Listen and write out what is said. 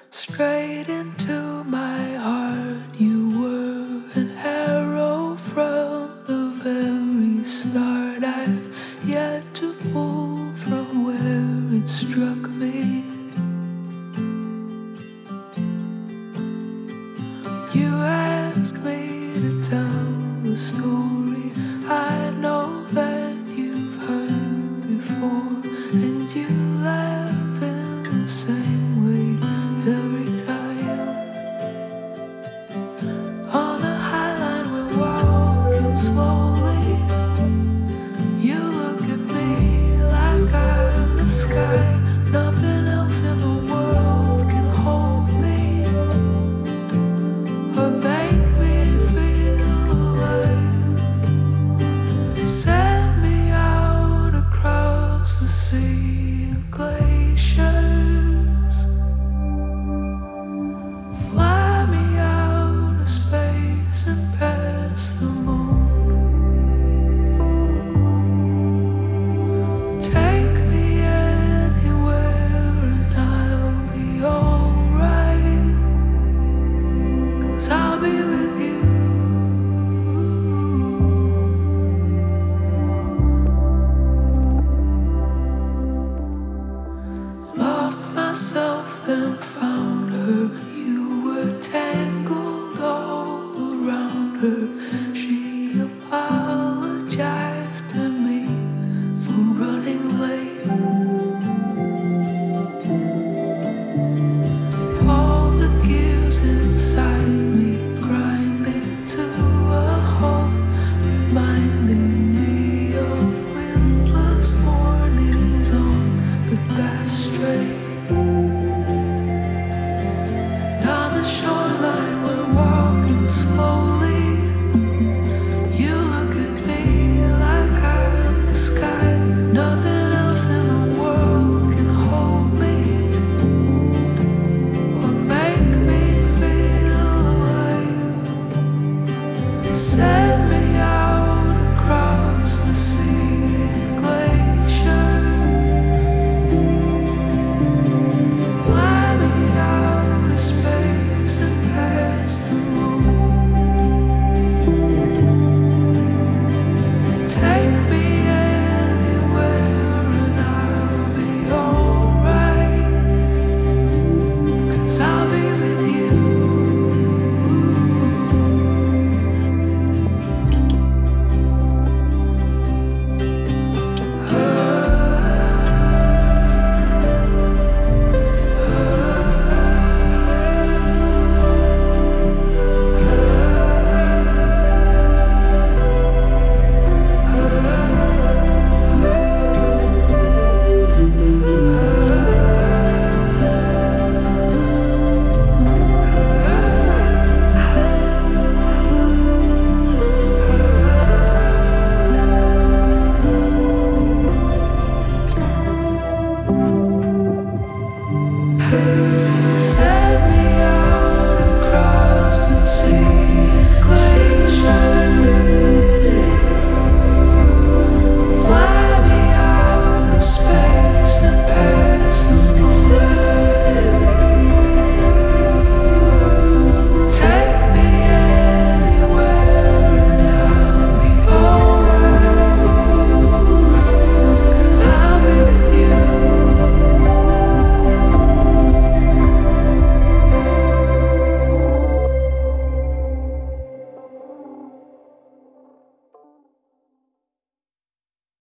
straight into my heart. You were an arrow from the very start. I've yet to pull from where it struck me. You ask me to tell a story I know that you've heard before, and you laugh in the same way every time. On a high line we're walking slowly. You look at me like I'm the sky. Nothing else in the world can hold me or make me feel alive. Send me out across the sea of glaciers. Fly me out of space and past the moon. Take me anywhere and I'll be alright, 'cause I'll be with you. Lost myself, then found her.